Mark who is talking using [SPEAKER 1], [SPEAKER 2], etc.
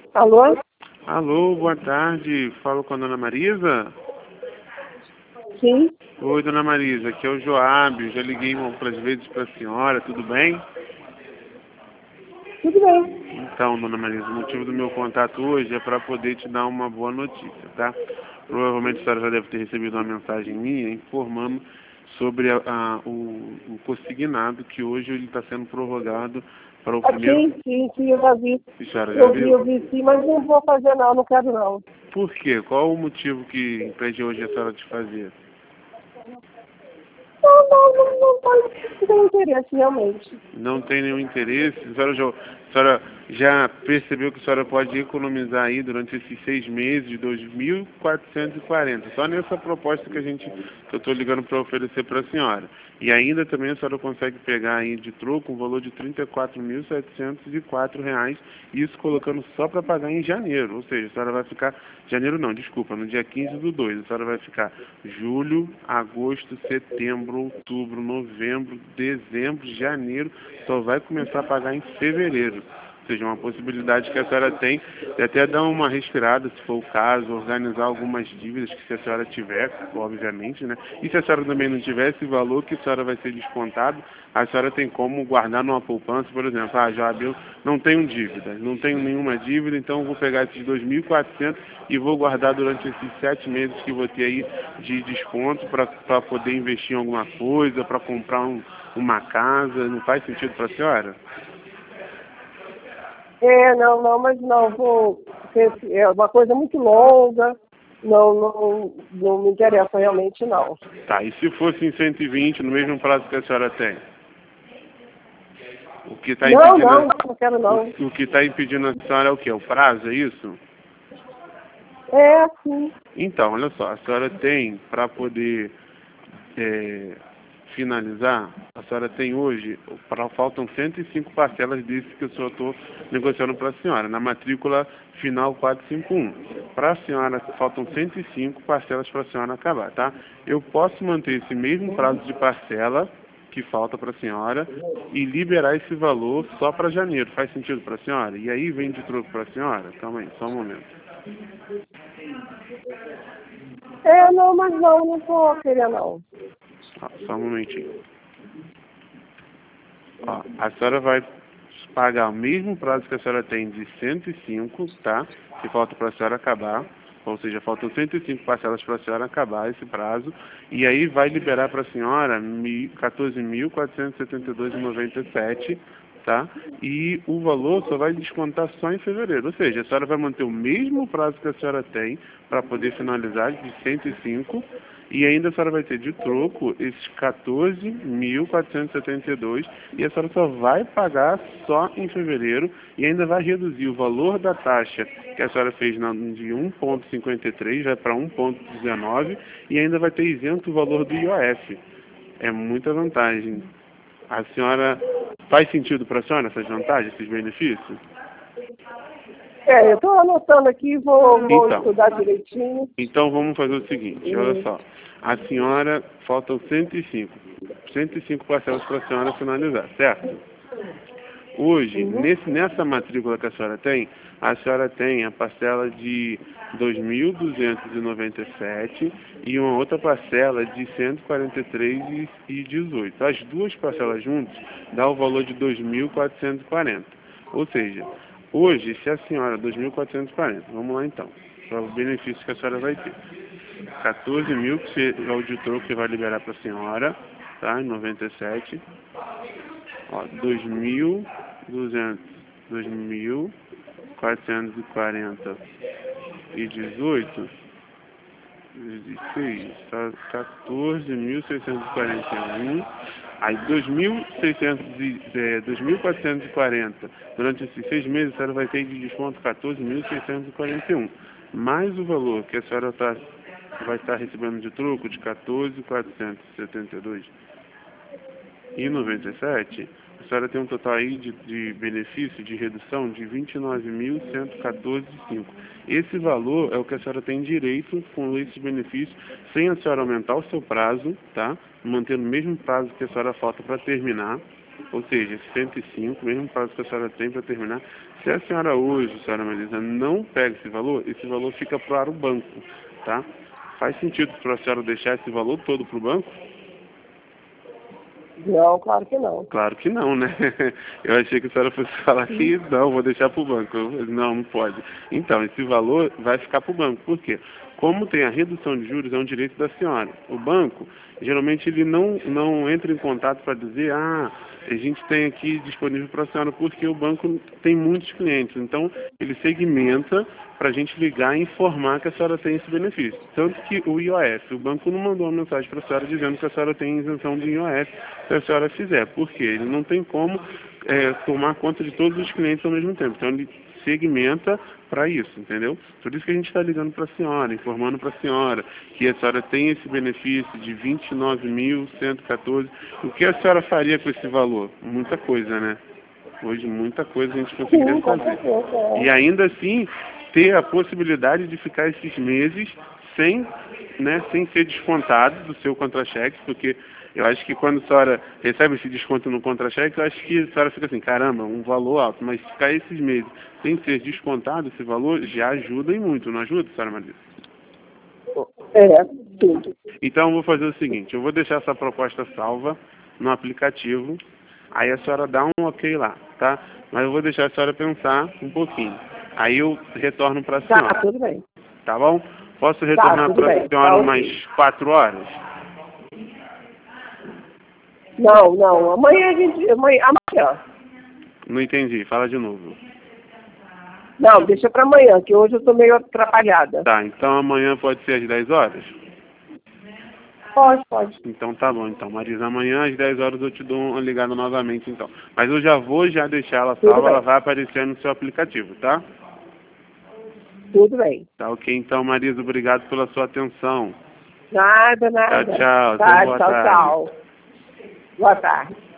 [SPEAKER 1] Alô?
[SPEAKER 2] Alô, boa tarde. Falo com a dona Marisa?
[SPEAKER 1] Sim,
[SPEAKER 2] Oi, dona Marisa, aqui é o Joab. Já liguei outras vezes para a senhora, tudo bem?
[SPEAKER 1] tudo bem.
[SPEAKER 2] Então, dona Marisa, o motivo do meu contato hoje é para poder te dar uma boa notícia, tá? Provavelmente a senhora já deve ter recebido uma mensagem minha informando sobre o consignado que hoje ele está sendo prorrogado para o primeiro...
[SPEAKER 1] Sim, eu já vi.
[SPEAKER 2] A senhora já viu?
[SPEAKER 1] Eu vi sim, mas não vou fazer não quero não.
[SPEAKER 2] Por quê? Qual o motivo que impede hoje a senhora de fazer?
[SPEAKER 1] Não tem interesse realmente.
[SPEAKER 2] Não tem nenhum interesse? A senhora já percebeu que a senhora pode economizar aí durante esses 6 meses de 2.440? Só nessa proposta que eu estou ligando para oferecer para a senhora. E ainda também a senhora consegue pegar aí de troco um valor de R$ 34.704, isso colocando só para pagar em janeiro. Ou seja, a senhora vai ficar... Janeiro não, desculpa, no dia 15/2. A senhora vai ficar julho, agosto, setembro, outubro, novembro, dezembro, janeiro, só vai começar a pagar em fevereiro. Ou seja, uma possibilidade que a senhora tem de até dar uma respirada, se for o caso, organizar algumas dívidas que se a senhora tiver, obviamente, né? E se a senhora também não tiver esse valor que a senhora vai ser descontado, a senhora tem como guardar numa poupança, por exemplo, já eu não tenho dívida, não tenho nenhuma dívida, então eu vou pegar esses 2.400 e vou guardar durante esses 7 meses que vou ter aí de desconto para poder investir em alguma coisa, para comprar uma casa. Não faz sentido para a senhora?
[SPEAKER 1] Mas não, vou. É uma coisa muito longa, não me interessa realmente não.
[SPEAKER 2] Tá, e se fosse em 120, no mesmo prazo que a senhora tem? O que está impedindo,
[SPEAKER 1] Não quero não.
[SPEAKER 2] o que está impedindo a senhora é o quê? O prazo, é isso?
[SPEAKER 1] Sim.
[SPEAKER 2] Então, olha só, a senhora tem para poder finalizar, a senhora tem hoje, faltam 105 parcelas desse que eu só estou negociando para a senhora, na matrícula final 451. Para a senhora, faltam 105 parcelas para a senhora acabar, tá? Eu posso manter esse mesmo prazo de parcela que falta para a senhora e liberar esse valor só para janeiro. Faz sentido para a senhora? E aí vem de troco para a senhora? Calma aí, só um momento.
[SPEAKER 1] Mas não vou querer não.
[SPEAKER 2] Só um momentinho. Ó, a senhora vai pagar o mesmo prazo que a senhora tem de 105, tá? Que falta para a senhora acabar. Ou seja, faltam 105 parcelas para a senhora acabar esse prazo. E aí vai liberar para a senhora 14.472,97, tá? E o valor só vai descontar só em fevereiro. Ou seja, a senhora vai manter o mesmo prazo que a senhora tem para poder finalizar de 105 e ainda a senhora vai ter de troco esses 14.472 e a senhora só vai pagar só em fevereiro e ainda vai reduzir o valor da taxa que a senhora fez de 1,53 vai para 1,19 e ainda vai ter isento o valor do IOF. É muita vantagem. A senhora... Faz sentido para a senhora essas vantagens, esses benefícios?
[SPEAKER 1] Eu estou anotando aqui, vou estudar direitinho.
[SPEAKER 2] Então vamos fazer o seguinte, olha só. A senhora, faltam 105 parcelas para a senhora finalizar, certo? Hoje, nessa matrícula que a senhora tem a parcela de 2.297 e uma outra parcela de 143,18. As duas parcelas juntas dá o valor de 2.440. Ou seja, hoje, se a senhora... 2.440, vamos lá então, para o benefício que a senhora vai ter. 14 mil que é o de troco que vai liberar para a senhora, tá? Em 97. Ó, 2.440 e 18, 16, tá 14.641. Aí 2.440 durante esses 6 meses a senhora vai ter de desconto 14.641. Mais o valor que a senhora vai estar recebendo de troco de 14.472,97, a senhora tem um total aí de benefício, de redução de 29.114,5. Esse valor é o que a senhora tem direito com esse benefício, sem a senhora aumentar o seu prazo, tá? Mantendo o mesmo prazo que a senhora falta para terminar. Ou seja, esse 105, mesmo prazo que a senhora tem para terminar, se a senhora hoje, senhora Marisa, não pega esse valor fica para o banco, tá? Faz sentido para a senhora deixar esse valor todo para o banco?
[SPEAKER 1] Não, claro que não.
[SPEAKER 2] Claro que não, né? Eu achei que a senhora fosse falar que não, vou deixar para o banco. Não, não pode. Então, esse valor vai ficar para o banco. Por quê? Como tem a redução de juros, é um direito da senhora. O banco, geralmente, ele não entra em contato para dizer, a gente tem aqui disponível para a senhora, porque o banco tem muitos clientes. Então, ele segmenta para a gente ligar e informar que a senhora tem esse benefício. Tanto que o IOF, o banco não mandou uma mensagem para a senhora dizendo que a senhora tem isenção de IOF se a senhora fizer. Por quê? Ele não tem como tomar conta de todos os clientes ao mesmo tempo. Então, ele segmenta para isso, entendeu? Por isso que a gente está ligando para a senhora, informando para a senhora que a senhora tem esse benefício de 29.114. O que a senhora faria com esse valor? Muita coisa, né? Hoje, muita coisa a gente conseguiria fazer. E ainda assim, ter a possibilidade de ficar esses meses sem ser descontado do seu contra-cheque, porque eu acho que quando a senhora recebe esse desconto no contra-cheque, eu acho que a senhora fica assim, caramba, um valor alto, mas ficar esses meses sem ser descontado esse valor já ajuda e muito, não ajuda, senhora Marisa?
[SPEAKER 1] Tudo.
[SPEAKER 2] Então eu vou fazer o seguinte, eu vou deixar essa proposta salva no aplicativo, aí a senhora dá um ok lá, tá? Mas eu vou deixar a senhora pensar um pouquinho. Aí eu retorno para a senhora.
[SPEAKER 1] Tá, tudo bem.
[SPEAKER 2] Tá bom? Posso retornar para a senhora umas 4 horas?
[SPEAKER 1] Não. Amanhã.
[SPEAKER 2] Não entendi. Fala de novo.
[SPEAKER 1] Não, deixa para amanhã, que hoje eu tô meio atrapalhada.
[SPEAKER 2] Tá, então amanhã pode ser às 10 horas?
[SPEAKER 1] Pode.
[SPEAKER 2] Então tá bom, então. Marisa, amanhã às 10 horas eu te dou uma ligada novamente, então. Mas eu já vou deixar ela salva, ela vai aparecer no seu aplicativo, tá?
[SPEAKER 1] Tudo bem.
[SPEAKER 2] Tá ok, então, Marisa, obrigado pela sua atenção.
[SPEAKER 1] Nada.
[SPEAKER 2] Tchau.
[SPEAKER 1] Tá,
[SPEAKER 2] Boa tarde.
[SPEAKER 1] tchau. Boa tarde.